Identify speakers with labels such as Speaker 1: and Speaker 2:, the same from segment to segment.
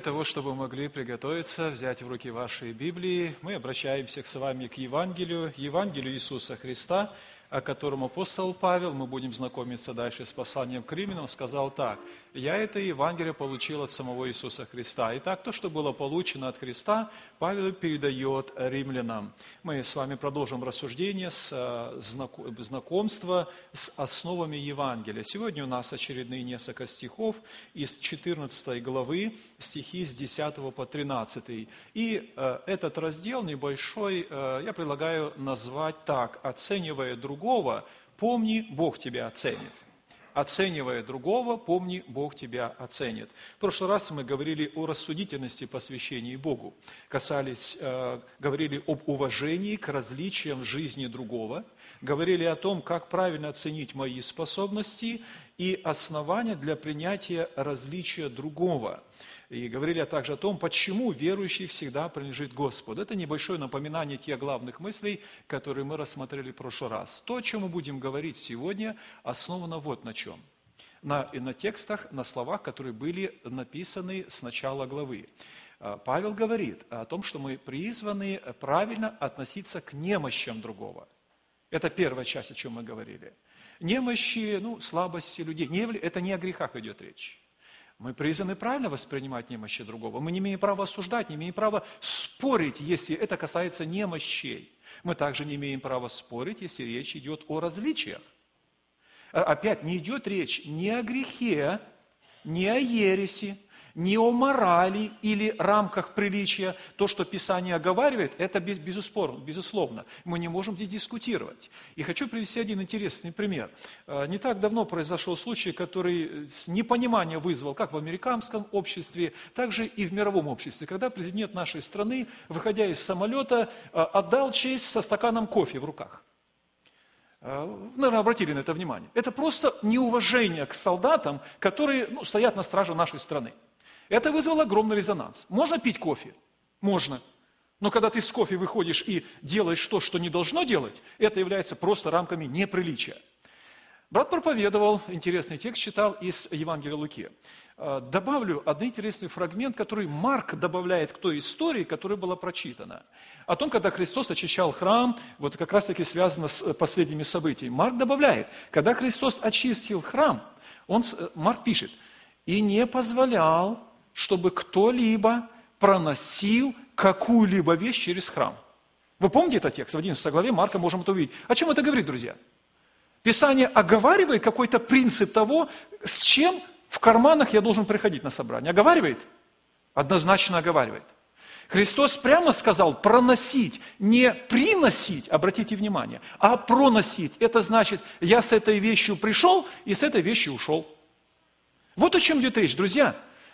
Speaker 1: того, чтобы могли приготовиться, взять в руки ваши Библии, мы обращаемся с вами к Евангелию Иисуса Христа, о котором апостол Павел, мы будем знакомиться дальше с посланием к Римлянам, сказал так: «Я это Евангелие получил от самого Иисуса Христа». Итак, то, что было получено от Христа, Павел передает римлянам. Мы с вами продолжим рассуждение, знакомство с основами Евангелия. Сегодня у нас очередные несколько стихов из 14 главы, стихи с 10 по 13. И этот раздел небольшой я предлагаю назвать так: «Оценивая другого, помни, Бог тебя оценит». Оценивая другого, помни, Бог тебя оценит. В прошлый раз мы говорили о рассудительности посвящении Богу. Говорили об уважении к различиям в жизни другого. Говорили о том, как правильно оценить мои способности и основания для принятия различия другого. И говорили также о том, почему верующий всегда принадлежит Господу. Это небольшое напоминание тех главных мыслей, которые мы рассмотрели в прошлый раз. То, о чем мы будем говорить сегодня, основано вот на чем. На текстах, на словах, которые были написаны с начала главы. Павел говорит о том, что мы призваны правильно относиться к немощам другого. Это первая часть, о чем мы говорили. Немощи, слабости людей. Это не о грехах идет речь. Мы призваны правильно воспринимать немощи другого. Мы не имеем права осуждать, не имеем права спорить, если это касается немощей. Мы также не имеем права спорить, если речь идет о различиях. Опять, не идет речь ни о грехе, ни о ереси, ни о морали или рамках приличия. То, что Писание оговаривает, это безусловно. Мы не можем здесь дискутировать. И хочу привести один интересный пример. Не так давно произошел случай, который непонимание вызвал как в американском обществе, так же и в мировом обществе. Когда президент нашей страны, выходя из самолета, отдал честь со стаканом кофе в руках. Наверное, обратили на это внимание. Это просто неуважение к солдатам, которые стоят на страже нашей страны. Это вызвало огромный резонанс. Можно пить кофе? Можно. Но когда ты с кофе выходишь и делаешь то, что не должно делать, это является просто рамками неприличия. Брат проповедовал, интересный текст читал из Евангелия Луки. Добавлю один интересный фрагмент, который Марк добавляет к той истории, которая была прочитана. О том, когда Христос очищал храм, вот как раз таки связано с последними событиями. Марк добавляет, когда Христос очистил храм, Марк пишет: «И не позволял, чтобы кто-либо проносил какую-либо вещь через храм». Вы помните этот текст? В 11 главе Марка можем это увидеть. О чем это говорит, друзья? Писание оговаривает какой-то принцип того, с чем в карманах я должен приходить на собрание. Оговаривает? Однозначно оговаривает. Христос прямо сказал проносить, не приносить, обратите внимание, а проносить. Это значит, я с этой вещью пришел и с этой вещью ушел. Вот о чем идет речь, друзья.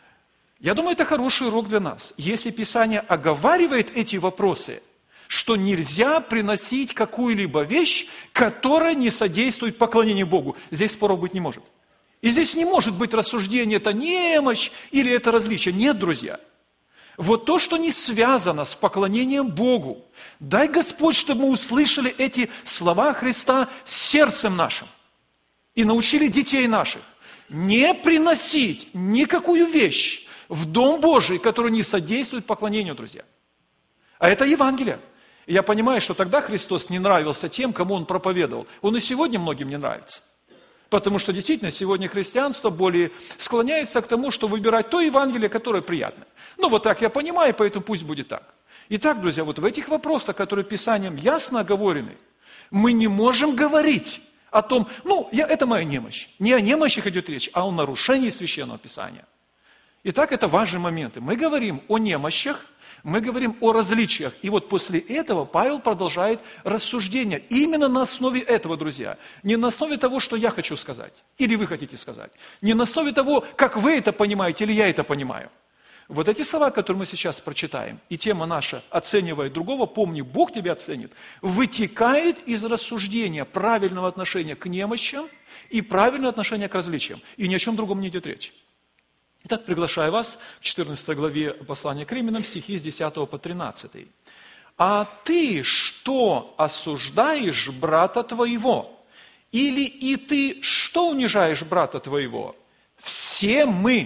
Speaker 1: Я думаю, это хороший урок для нас. Если Писание оговаривает эти вопросы, что нельзя приносить какую-либо вещь, которая не содействует поклонению Богу, здесь споров быть не может. И здесь не может быть рассуждение, это немощь или это различие. Нет, друзья. Вот то, что не связано с поклонением Богу, дай Господь, чтобы мы услышали эти слова Христа сердцем нашим и научили детей наших не приносить никакую вещь в Дом Божий, который не содействует поклонению, друзья. А это Евангелие. И я понимаю, что тогда Христос не нравился тем, кому Он проповедовал. Он и сегодня многим не нравится. Потому что действительно сегодня христианство более склоняется к тому, что выбирать то Евангелие, которое приятно. Вот так я понимаю, поэтому пусть будет так. Итак, друзья, вот в этих вопросах, которые Писанием ясно оговорены, мы не можем говорить о том, это моя немощь. Не о немощах идет речь, а о нарушении Священного Писания. Итак, это важные моменты. Мы говорим о немощах, мы говорим о различиях. И вот после этого Павел продолжает рассуждение. Именно на основе этого, друзья. Не на основе того, что я хочу сказать, или вы хотите сказать. Не на основе того, как вы это понимаете, или я это понимаю. Вот эти слова, которые мы сейчас прочитаем, и тема наша «Оценивая другого, помни, Бог тебя оценит», вытекает из рассуждения правильного отношения к немощам и правильного отношения к различиям. И ни о чем другом не идет речь. Итак, приглашаю вас к 14 главе послания к Римлянам, стихи с 10 по 13. «А ты что осуждаешь брата твоего? Или и ты что унижаешь брата твоего? Все мы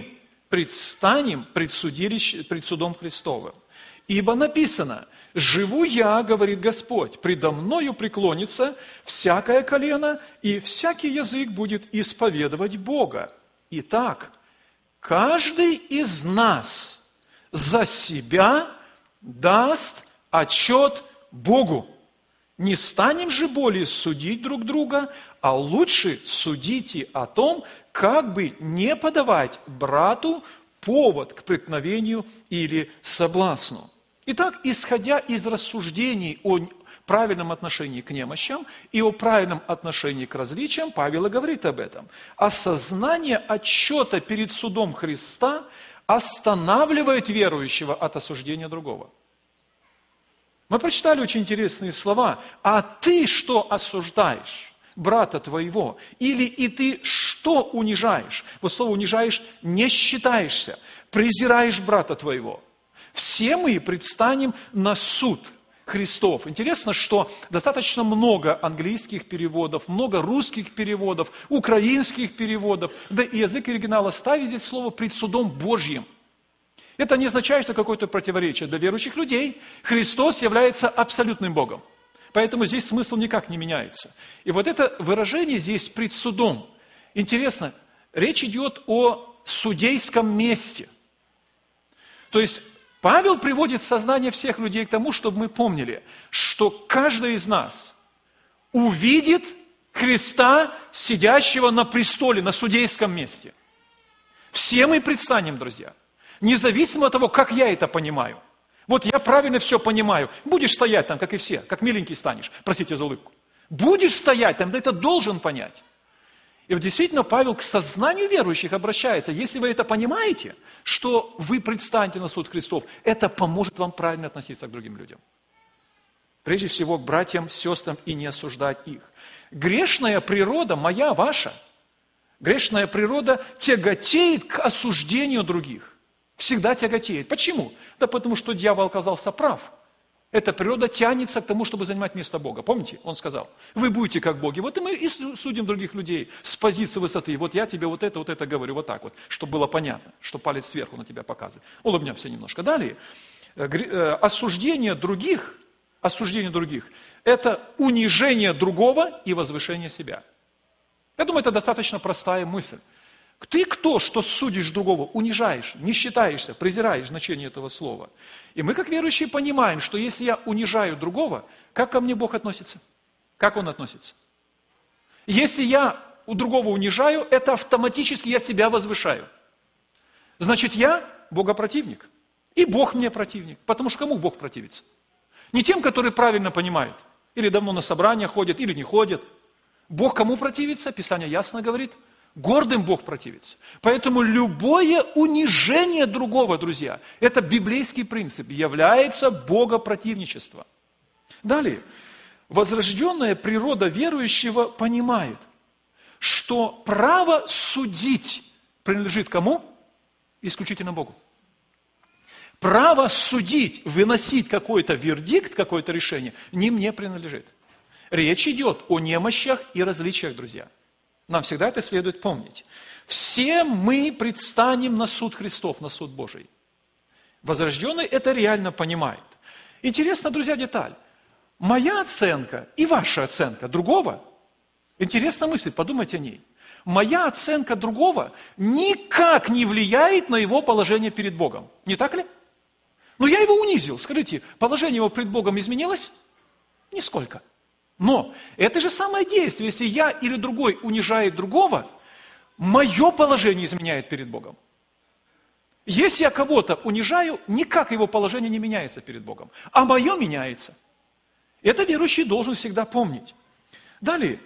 Speaker 1: предстанем пред судом Христовым. Ибо написано: «Живу я, говорит Господь, предо мною преклонится всякое колено, и всякий язык будет исповедовать Бога». Итак, каждый из нас за себя даст отчет Богу. Не станем же более судить друг друга, а лучше судите о том, как бы не подавать брату повод к преткновению или соблазну. Итак, исходя из рассуждений о правильном отношении к немощам и о правильном отношении к различиям, Павел и говорит об этом. Осознание отчета перед судом Христа останавливает верующего от осуждения другого. Мы прочитали очень интересные слова. «А ты что осуждаешь брата твоего? Или и ты что унижаешь?» Вот слово «унижаешь» – не считаешься, презираешь брата твоего. Все мы предстанем на суд Христов. Интересно, что достаточно много английских переводов, много русских переводов, украинских переводов, да и язык оригинала ставит здесь слово «пред судом Божьим». Это не означает, что какое-то противоречие. Для верующих людей Христос является абсолютным Богом. Поэтому здесь смысл никак не меняется. И вот это выражение здесь «пред судом». Интересно, речь идет о судейском месте. То есть Павел приводит сознание всех людей к тому, чтобы мы помнили, что каждый из нас увидит Христа, сидящего на престоле, на судейском месте. Все мы предстанем, друзья. Независимо от того, как я это понимаю. Вот я правильно все понимаю. Будешь стоять там, как и все, как миленький станешь. Простите за улыбку. Будешь стоять там, да это должен понять. И вот действительно Павел к сознанию верующих обращается. Если вы это понимаете, что вы предстанете на суд Христов, это поможет вам правильно относиться к другим людям. Прежде всего к братьям, сестрам и не осуждать их. Грешная природа моя, ваша, грешная природа тяготеет к осуждению других. Всегда тяготеет. Почему? Да потому что дьявол оказался прав. Эта природа тянется к тому, чтобы занимать место Бога. Помните? Он сказал, вы будете как боги. Вот и мы и судим других людей с позиции высоты. Вот я тебе вот это говорю, вот так вот, чтобы было понятно, что палец сверху на тебя показывает. Улыбнемся немножко. Далее. Осуждение других – это унижение другого и возвышение себя. Я думаю, это достаточно простая мысль. Ты кто, что судишь другого, унижаешь, не считаешься, презираешь значение этого слова. И мы, как верующие, понимаем, что если я унижаю другого, как ко мне Бог относится? Как Он относится? Если я у другого унижаю, это автоматически я себя возвышаю. Значит, я богопротивник. И Бог мне противник. Потому что кому Бог противится? Не тем, которые правильно понимают. Или давно на собрания ходят, или не ходят. Бог кому противится? Писание ясно говорит. Гордым Бог противится. Поэтому любое унижение другого, друзья, это библейский принцип, является богопротивничеством. Далее. Возрожденная природа верующего понимает, что право судить принадлежит кому? Исключительно Богу. Право судить, выносить какой-то вердикт, какое-то решение, не мне принадлежит. Речь идет о немощах и различиях, друзья. Нам всегда это следует помнить. Все мы предстанем на суд Христов, на суд Божий. Возрожденный это реально понимает. Интересно, друзья, деталь. Моя оценка и ваша оценка другого, интересная мысль, подумайте о ней. Моя оценка другого никак не влияет на его положение перед Богом. Не так ли? Но я его унизил. Скажите, положение его пред Богом изменилось? Нисколько. Но это же самое действие, если я или другой унижает другого, мое положение изменяет перед Богом. Если я кого-то унижаю, никак его положение не меняется перед Богом, а мое меняется. Это верующий должен всегда помнить. Далее.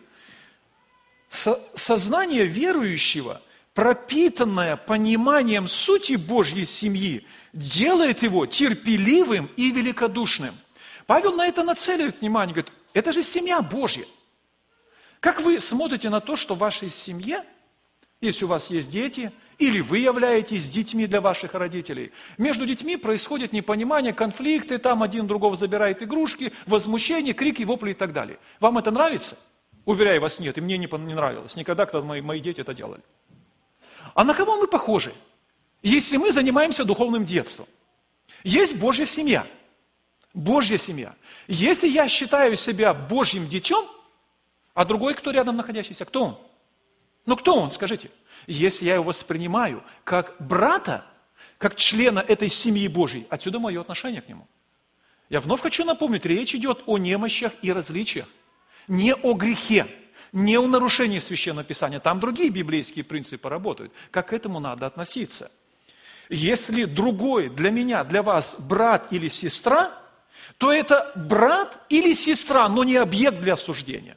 Speaker 1: Сознание верующего, пропитанное пониманием сути Божьей семьи, делает его терпеливым и великодушным. Павел на это нацеливает внимание, говорит, это же семья Божья. Как вы смотрите на то, что в вашей семье, если у вас есть дети, или вы являетесь детьми для ваших родителей, между детьми происходит непонимание, конфликты, там один другого забирает игрушки, возмущение, крики, вопли и так далее. Вам это нравится? Уверяю вас, нет, и мне не нравилось. Никогда, когда мои дети это делали. А на кого мы похожи? Если мы занимаемся духовным детством, есть Божья семья. Божья семья. Если я считаю себя Божьим детем, а другой, кто рядом находящийся, кто он? Ну, кто он, скажите? Если я его воспринимаю как брата, как члена этой семьи Божьей, отсюда мое отношение к нему. Я вновь хочу напомнить, речь идет о немощах и различиях, не о грехе, не о нарушении Священного Писания. Там другие библейские принципы работают. Как к этому надо относиться? Если другой для меня, для вас брат или сестра, то это брат или сестра, но не объект для осуждения.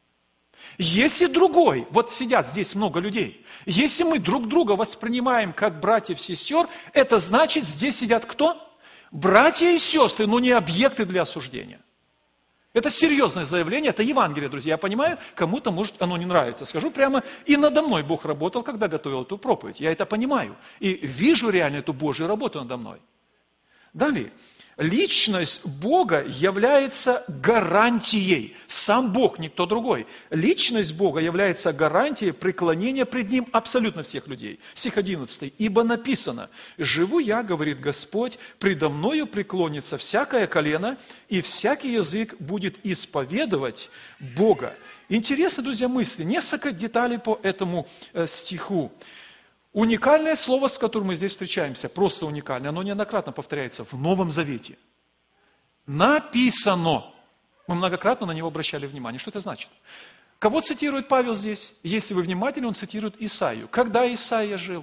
Speaker 1: Если другой, вот сидят здесь много людей, если мы друг друга воспринимаем как братьев, сестер, это значит, здесь сидят кто? Братья и сестры, но не объекты для осуждения. Это серьезное заявление, это Евангелие, друзья. Я понимаю, кому-то, может, оно не нравится. Скажу прямо, и надо мной Бог работал, когда готовил эту проповедь. Я это понимаю. И вижу реально эту Божью работу надо мной. Далее. Личность Бога является гарантией. Сам Бог, никто другой. Личность Бога является гарантией преклонения пред Ним абсолютно всех людей. Стих 11. «Ибо написано, живу я, говорит Господь, предо мною преклонится всякое колено, и всякий язык будет исповедовать Бога». Интересно, друзья, мысли. Несколько деталей по этому стиху. Уникальное слово, с которым мы здесь встречаемся, просто уникальное, оно неоднократно повторяется в Новом Завете. Написано. Мы многократно на него обращали внимание. Что это значит? Кого цитирует Павел здесь? Если вы внимательны, он цитирует Исаию. Когда Исаия жил?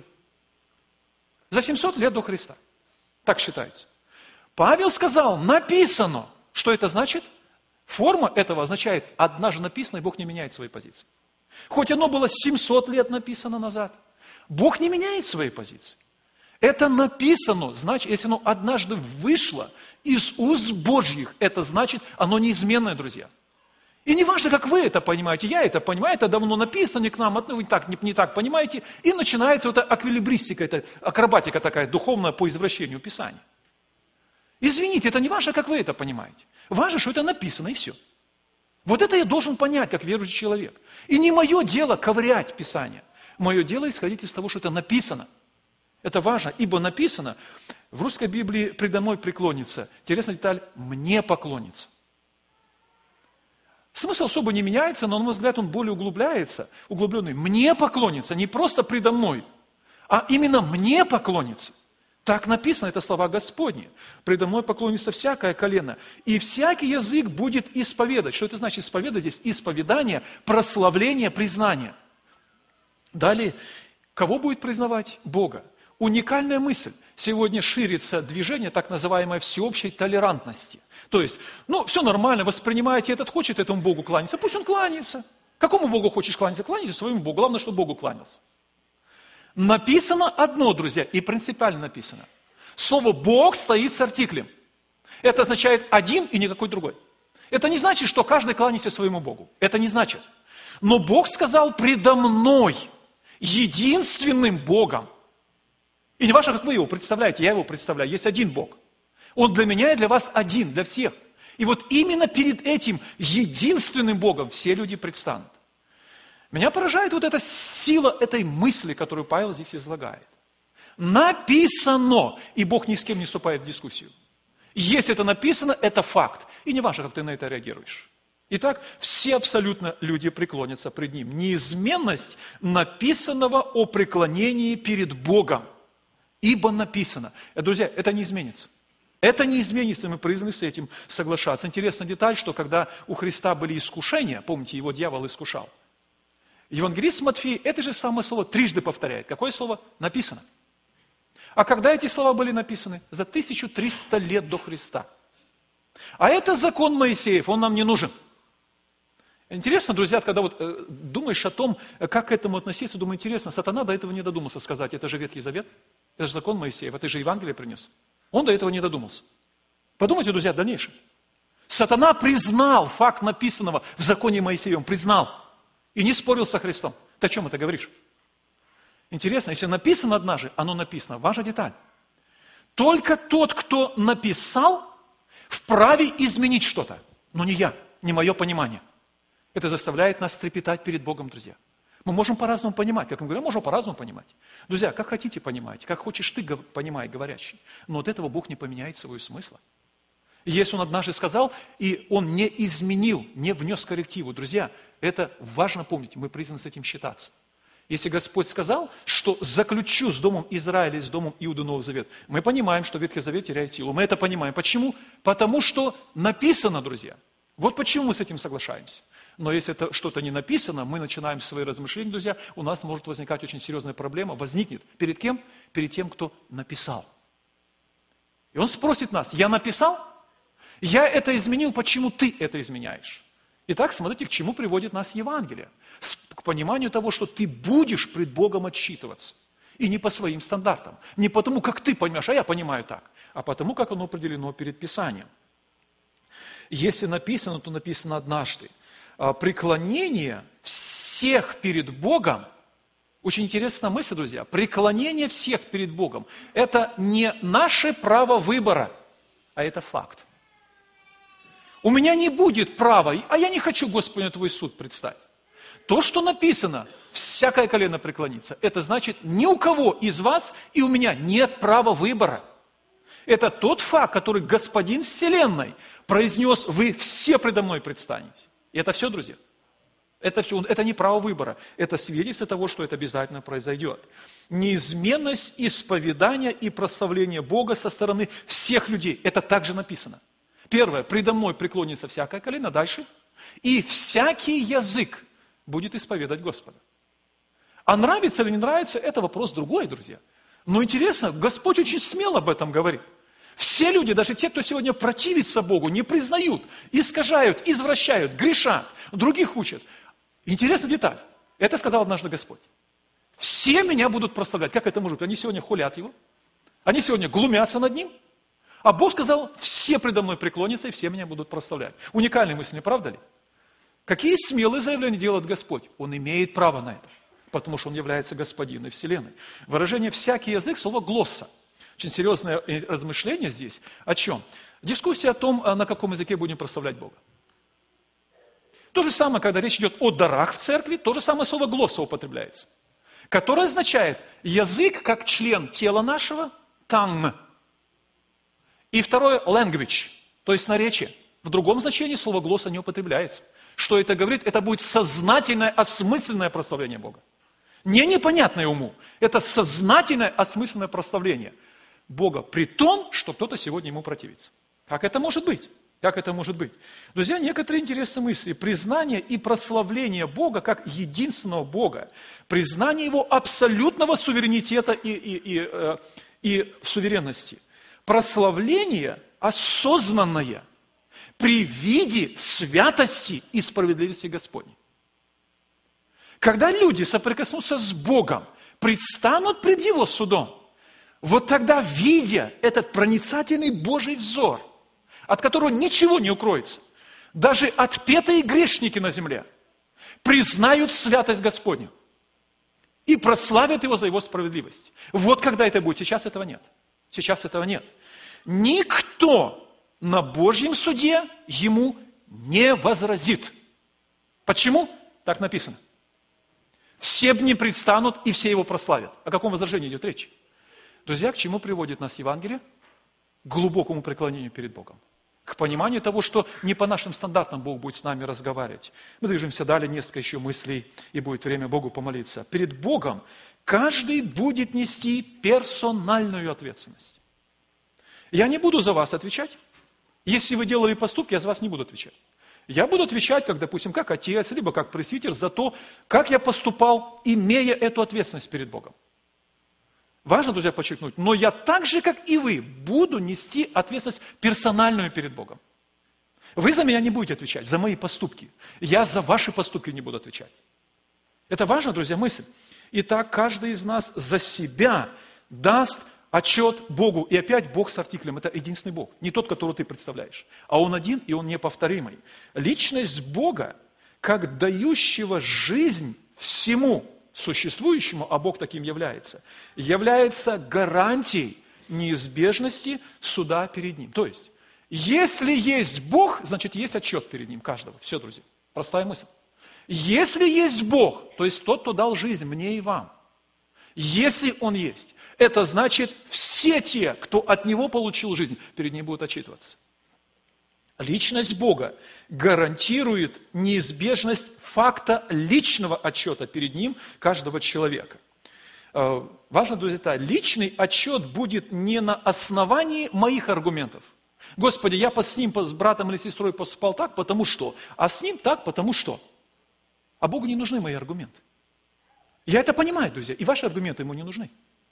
Speaker 1: За 700 лет до Христа. Так считается. Павел сказал, написано. Что это значит? Форма этого означает, однажды написано, и Бог не меняет своей позиции. Хоть оно было 700 лет написано назад. Бог не меняет своей позиции. Это написано, значит, если оно однажды вышло из уст Божьих, это значит, оно неизменное, друзья. И не важно, как вы это понимаете, я это понимаю, это давно написано, не к нам, вы не так понимаете, и начинается вот эта аквилибристика, это акробатика такая духовная по извращению Писания. Извините, это не важно, как вы это понимаете. Важно, что это написано, и все. Вот это я должен понять, как верующий человек. И не мое дело ковырять Писание. Мое дело исходить из того, что это написано. Это важно, ибо написано, в русской Библии «предо мной преклонится». Интересная деталь, «мне поклонится». Смысл особо не меняется, но, на мой взгляд, он более углубленный. «Мне поклонится», не просто «предо мной», а именно «мне поклонится». Так написано, это слова Господни. «Предо мной поклонится всякое колено, и всякий язык будет исповедать». Что это значит исповедать здесь? Исповедание, прославление, признание. Далее, кого будет признавать? Бога. Уникальная мысль. Сегодня ширится движение так называемой всеобщей толерантности. То есть, все нормально, воспринимаете, этот хочет этому Богу кланяться, пусть он кланяется. Какому Богу хочешь кланяться? Кланяйся своему Богу. Главное, чтобы Богу кланялся. Написано одно, друзья, и принципиально написано. Слово «Бог» стоит с артиклем. Это означает один и никакой другой. Это не значит, что каждый кланяется своему Богу. Это не значит. Но Бог сказал «предо мной». Единственным Богом. И не важно, как вы его представляете, я его представляю. Есть один Бог. Он для меня и для вас один, для всех. И вот именно перед этим единственным Богом все люди предстанут. Меня поражает вот эта сила этой мысли, которую Павел здесь излагает. Написано, и Бог ни с кем не вступает в дискуссию. Если это написано, это факт. И не важно, как ты на это реагируешь. Итак, все абсолютно люди преклонятся пред Ним. Неизменность написанного о преклонении перед Богом. Ибо написано. Друзья, это не изменится. Это не изменится, мы призваны с этим соглашаться. Интересная деталь, что когда у Христа были искушения, помните, его дьявол искушал, евангелист Матфей это же самое слово трижды повторяет. Какое слово? Написано. А когда эти слова были написаны? За 1300 лет до Христа. А это закон Моисеев, он нам не нужен. Интересно, друзья, когда думаешь о том, как к этому относиться, думаю, интересно, сатана до этого не додумался сказать, это же Ветхий Завет, это же закон Моисеев, это же Евангелие принес. Он до этого не додумался. Подумайте, друзья, в дальнейшем. Сатана признал факт написанного в законе Моисеевом, признал, и не спорил со Христом. Ты о чем это говоришь? Интересно, если написано однажды, оно написано. Важная деталь. Только тот, кто написал, вправе изменить что-то, но не я, не мое понимание. Это заставляет нас трепетать перед Богом, друзья. Мы можем по-разному понимать. Как мы говорим, можем по-разному понимать. Друзья, как хотите понимать, как хочешь ты понимай, говорящий. Но от этого Бог не поменяет своего смысла. Если Он однажды сказал, и Он не изменил, не внес коррективу, друзья, это важно помнить, мы призваны с этим считаться. Если Господь сказал, что заключу с домом Израиля и с домом Иуды Новый Завет, мы понимаем, что Ветхий Завет теряет силу. Мы это понимаем. Почему? Потому что написано, друзья. Вот почему мы с этим соглашаемся. Но если это что-то не написано, мы начинаем свои размышления, друзья, у нас может возникать очень серьезная проблема. Возникнет. Перед кем? Перед тем, кто написал. И Он спросит нас, я написал? Я это изменил, почему ты это изменяешь? Итак, смотрите, к чему приводит нас Евангелие. К пониманию того, что ты будешь пред Богом отчитываться. И не по своим стандартам. Не потому, как ты понимаешь, а я понимаю так. А потому, как оно определено перед Писанием. Если написано, то написано однажды. Преклонение всех перед Богом, очень интересная мысль, друзья, преклонение всех перед Богом, это не наше право выбора, а это факт. У меня не будет права, а я не хочу, Господи, на Твой суд предстать. То, что написано, всякое колено преклонится, это значит, ни у кого из вас и у меня нет права выбора. Это тот факт, который Господин Вселенной произнес, вы все предо мной предстанете. И это все, друзья. Это все, это не право выбора, это свидетельство того, что это обязательно произойдет. Неизменность исповедания и прославления Бога со стороны всех людей, это также написано. Первое, предо мной преклонится всякое колено, дальше. И всякий язык будет исповедать Господа. А нравится или не нравится, это вопрос другой, друзья. Но интересно, Господь очень смело об этом говорит. Все люди, даже те, кто сегодня противится Богу, не признают, искажают, извращают, грешат, других учат. Интересная деталь. Это сказал однажды Господь. Все меня будут прославлять. Как это может быть? Они сегодня хулят Его. Они сегодня глумятся над Ним. А Бог сказал, все предо мной преклонятся, и все меня будут прославлять. Уникальная мысль, не правда ли? Какие смелые заявления делает Господь? Он имеет право на это, потому что Он является Господином Вселенной. Выражение «всякий язык» – слово «глосса». Очень серьезное размышление здесь. О чем? Дискуссия о том, на каком языке будем прославлять Бога. То же самое, когда речь идет о дарах в церкви, то же самое слово «глосса» употребляется, которое означает язык как член тела нашего, tongue. И второе – language, то есть наречие. В другом значении слово «глосса» не употребляется. Что это говорит? Это будет сознательное, осмысленное прославление Бога. Не непонятное уму. Это сознательное, осмысленное прославление Бога, при том, что кто-то сегодня Ему противится. Как это может быть? Как это может быть? Друзья, некоторые интересные мысли. Признание и прославление Бога как единственного Бога. Признание Его абсолютного суверенитета и суверенности. Прославление осознанное при виде святости и справедливости Господней. Когда люди соприкоснутся с Богом, предстанут пред Его судом, вот тогда, видя этот проницательный Божий взор, от которого ничего не укроется, даже отпетые грешники на земле признают святость Господню и прославят Его за Его справедливость. Вот когда это будет. Сейчас этого нет. Сейчас этого нет. Никто на Божьем суде Ему не возразит. Почему? Так написано. Все не предстанут, и все Его прославят. О каком возражении идет речь? Друзья, к чему приводит нас Евангелие? К глубокому преклонению перед Богом. К пониманию того, что не по нашим стандартам Бог будет с нами разговаривать. Мы движемся далее, несколько еще мыслей, и будет время Богу помолиться. Перед Богом каждый будет нести персональную ответственность. Я не буду за вас отвечать. Если вы делали поступки, я за вас не буду отвечать. Я буду отвечать, как, допустим, как отец, либо как пресвитер, за то, как я поступал, имея эту ответственность перед Богом. Важно, друзья, подчеркнуть, но я так же, как и вы, буду нести ответственность персональную перед Богом. Вы за меня не будете отвечать, за мои поступки. Я за ваши поступки не буду отвечать. Это важно, друзья, мысль. Итак, каждый из нас за себя даст отчет Богу. И опять Бог с артиклем. Это единственный Бог. Не тот, которого ты представляешь. А Он один, и Он неповторимый. Личность Бога, как дающего жизнь всему существующему, а Бог таким является гарантией неизбежности суда перед Ним. То есть, если есть Бог, значит, есть отчет перед Ним каждого. Все, друзья. Простая мысль. Если есть Бог, то есть тот, кто дал жизнь мне и вам, если Он есть, это значит, все те, кто от Него получил жизнь, перед Ним будут отчитываться. Личность Бога гарантирует неизбежность факта личного отчета перед Ним каждого человека. Важно, друзья, личный отчет будет не на основании моих аргументов. Господи, я с ним, с братом или сестрой поступал так, потому что, а с ним так, потому что. А Богу не нужны мои аргументы. Я это понимаю, друзья, и ваши аргументы Ему не нужны.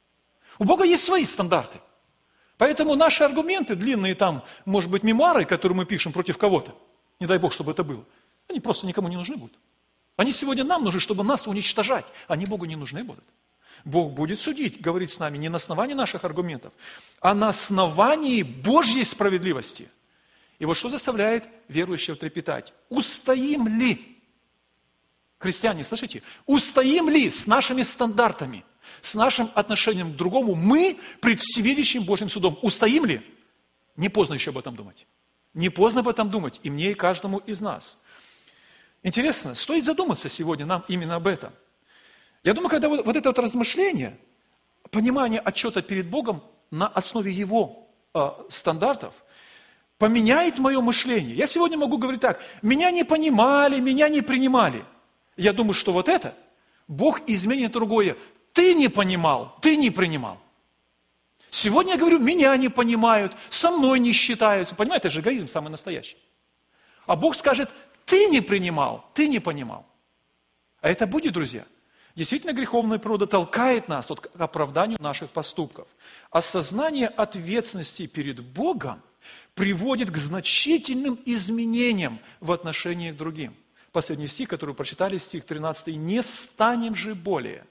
Speaker 1: У Бога есть свои стандарты. Поэтому наши аргументы, длинные там, может быть, мемуары, которые мы пишем против кого-то, не дай Бог, чтобы это было, они просто никому не нужны будут. Они сегодня нам нужны, чтобы нас уничтожать, они Богу не нужны будут. Бог будет судить, говорить с нами не на основании наших аргументов, а на основании Божьей справедливости. И вот что заставляет верующего трепетать? Устоим ли? Христиане, слышите? Устоим ли с нашими стандартами, с нашим отношением к другому мы пред всевидящим Божьим судом? Устоим ли? Не поздно еще об этом думать. Не поздно об этом думать и мне, и каждому из нас. Интересно, стоит задуматься сегодня нам именно об этом. Я думаю, когда вот это вот размышление, понимание отчета перед Богом на основе Его стандартов, поменяет мое мышление. Я сегодня могу говорить так: меня не понимали, меня не принимали. Я думаю, что вот это Бог изменит другое. Ты не понимал, ты не принимал. Сегодня я говорю, меня не понимают, со мной не считаются. Понимаете, это же эгоизм самый настоящий. А Бог скажет, ты не принимал, ты не понимал. А это будет, друзья. Действительно, греховная природа толкает нас к оправданию наших поступков. Осознание ответственности перед Богом приводит к значительным изменениям в отношении к другим. Последний стих, который вы прочитали, стих 13. «Не станем же более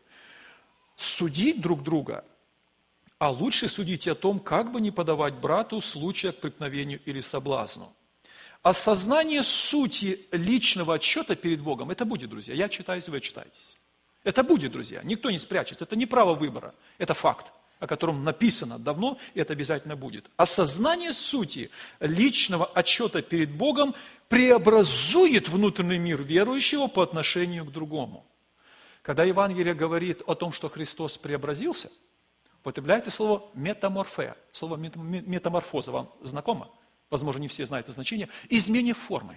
Speaker 1: судить друг друга, а лучше судить о том, как бы не подавать брату случая к преткновению или соблазну». Осознание сути личного отчета перед Богом, это будет, друзья. Я читаюсь, вы читаетесь. Это будет, друзья. Никто не спрячется. Это не право выбора. Это факт, о котором написано давно, и это обязательно будет. Осознание сути личного отчета перед Богом преобразует внутренний мир верующего по отношению к другому. Когда Евангелие говорит о том, что Христос преобразился, употребляется слово метаморфе. Слово метаморфоза вам знакомо? Возможно, не все знают это значение. Изменение формы.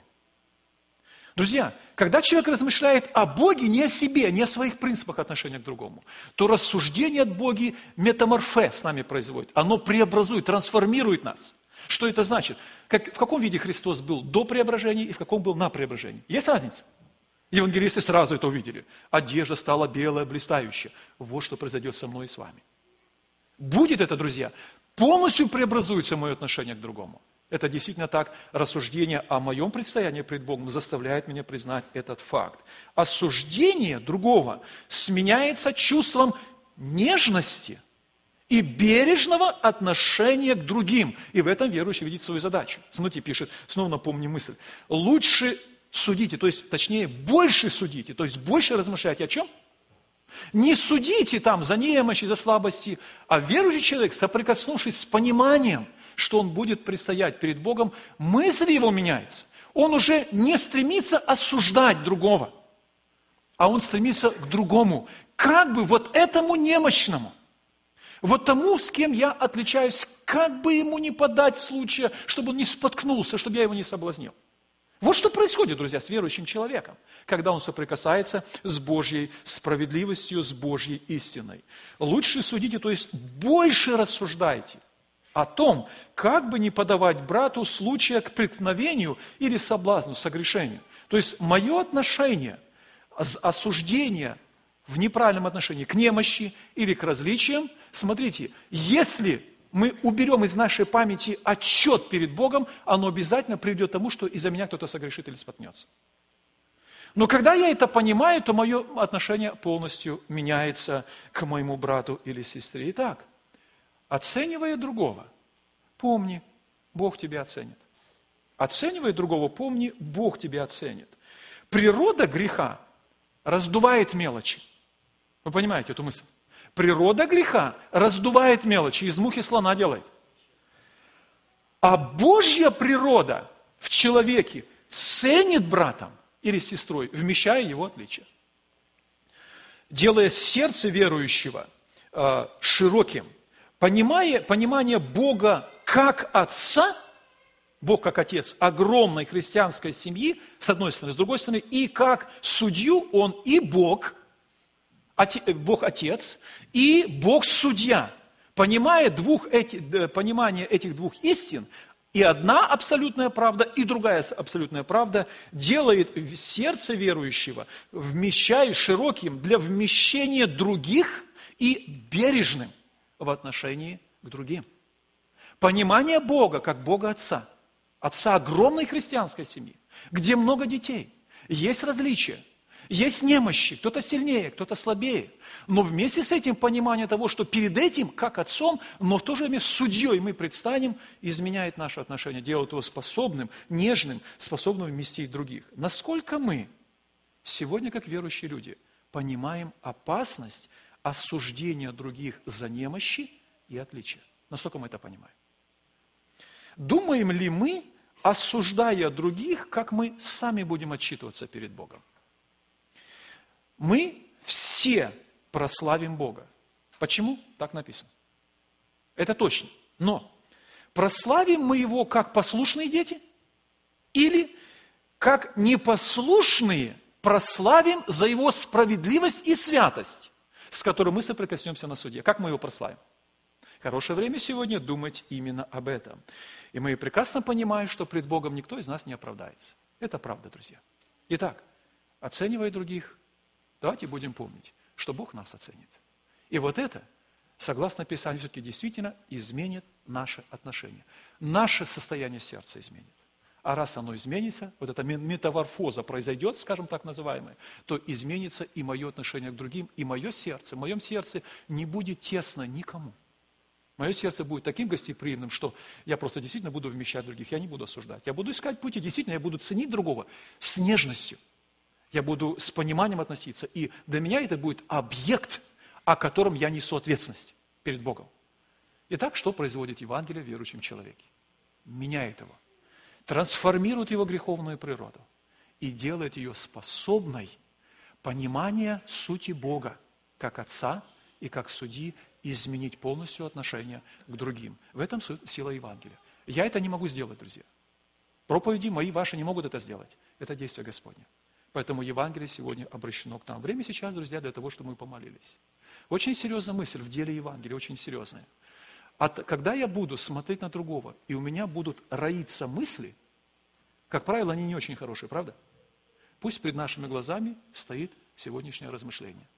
Speaker 1: Друзья, когда человек размышляет о Боге, не о себе, не о своих принципах отношения к другому, то рассуждение от Бога метаморфе с нами производит. Оно преобразует, трансформирует нас. Что это значит? В каком виде Христос был до преображения и в каком был на преображении? Есть разница? Евангелисты сразу это увидели. Одежда стала белая, блистающая. Вот что произойдет со мной и с вами. Будет это, друзья, полностью преобразуется мое отношение к другому. Это действительно так. Рассуждение о моем предстоянии пред Богом заставляет меня признать этот факт. Осуждение другого сменяется чувством нежности и бережного отношения к другим. И в этом верующий видит свою задачу. Смотрите, пишет, снова напомню мысль. Лучше судите, то есть, точнее, больше судите, то есть, больше размышляйте о чем? Не судите там за немощи, за слабости, а верующий человек, соприкоснувшись с пониманием, что он будет предстоять перед Богом, мысль его меняется. Он уже не стремится осуждать другого, а он стремится к другому, как бы вот этому немощному, вот тому, с кем я отличаюсь, как бы ему не подать случая, чтобы он не споткнулся, чтобы я его не соблазнил. Вот что происходит, друзья, с верующим человеком, когда он соприкасается с Божьей справедливостью, с Божьей истиной. Лучше судите, то есть больше рассуждайте о том, как бы не подавать брату случая к преткновению или соблазну, согрешению. То есть мое отношение, осуждение в неправильном отношении к немощи или к различиям, смотрите, если мы уберем из нашей памяти отчет перед Богом, оно обязательно приведет к тому, что из-за меня кто-то согрешит или споткнется. Но когда я это понимаю, то мое отношение полностью меняется к моему брату или сестре. Итак, оценивая другого, помни, Бог тебя оценит. Оценивая другого, помни, Бог тебя оценит. Природа греха раздувает мелочи. Вы понимаете эту мысль? Природа греха раздувает мелочи, из мухи слона делает. А Божья природа в человеке ценит брата или сестрой, вмещая его отличия. Делая сердце верующего широким, понимание Бога как Отца, Бог как Отец огромной христианской семьи, с одной стороны, с другой стороны, и как судью Он и Бог Отец, и Бог Судья. Понимание этих двух истин, и одна абсолютная правда, и другая абсолютная правда делает сердце верующего широким для вмещения других и бережным в отношении к другим. Понимание Бога как Бога Отца, Отца огромной христианской семьи, где много детей, есть различия, есть немощи, кто-то сильнее, кто-то слабее. Но вместе с этим понимание того, что перед этим, как отцом, но в то же время судьей мы предстанем, изменяет наше отношение, делает его способным, нежным, способным вместить других. Насколько мы сегодня, как верующие люди, понимаем опасность осуждения других за немощи и отличия? Насколько мы это понимаем? Думаем ли мы, осуждая других, как мы сами будем отчитываться перед Богом? Мы все прославим Бога. Почему? Так написано. Это точно. Но прославим мы Его как послушные дети? Или как непослушные прославим за Его справедливость и святость, с которой мы соприкоснемся на суде? Как мы Его прославим? Хорошее время сегодня думать именно об этом. И мы прекрасно понимаем, что пред Богом никто из нас не оправдается. Это правда, друзья. Итак, оценивая других, давайте будем помнить, что Бог нас оценит. И вот это, согласно Писанию, все-таки действительно изменит наши отношения. Наше состояние сердца изменит. А раз оно изменится, вот эта метаморфоза произойдет, скажем так называемая, то изменится и мое отношение к другим, и мое сердце. В моем сердце не будет тесно никому. Мое сердце будет таким гостеприимным, что я просто действительно буду вмещать других, я не буду осуждать. Я буду искать пути, действительно, я буду ценить другого с нежностью. Я буду с пониманием относиться. И для меня это будет объект, о котором я несу ответственность перед Богом. Итак, что производит Евангелие в верующем человеке? Меняет его, трансформирует его греховную природу и делает ее способной понимания сути Бога, как Отца и как Судьи, изменить полностью отношение к другим. В этом сила Евангелия. Я это не могу сделать, друзья. Проповеди мои, ваши не могут это сделать. Это действие Господне. Поэтому Евангелие сегодня обращено к нам. Время сейчас, друзья, для того, чтобы мы помолились. Очень серьезная мысль в деле Евангелия, очень серьезная. Когда я буду смотреть на другого, и у меня будут роиться мысли, как правило, они не очень хорошие, правда? Пусть перед нашими глазами стоит сегодняшнее размышление.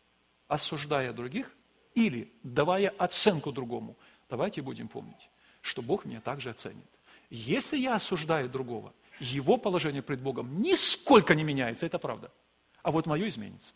Speaker 1: Осуждая других или давая оценку другому, давайте будем помнить, что Бог меня также оценит. Если я осуждаю другого, его положение пред Богом нисколько не меняется, это правда. А вот мое изменится.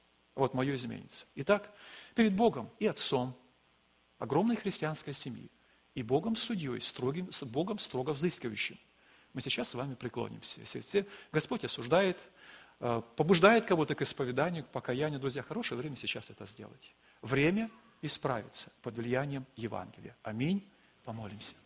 Speaker 1: Итак, перед Богом и Отцом огромной христианской семьи, и Богом судьей, Богом строго взыскивающим. Мы сейчас с вами преклонимся. Если Господь осуждает, побуждает кого-то к исповеданию, к покаянию, друзья, хорошее время сейчас это сделать. Время исправиться под влиянием Евангелия. Аминь. Помолимся.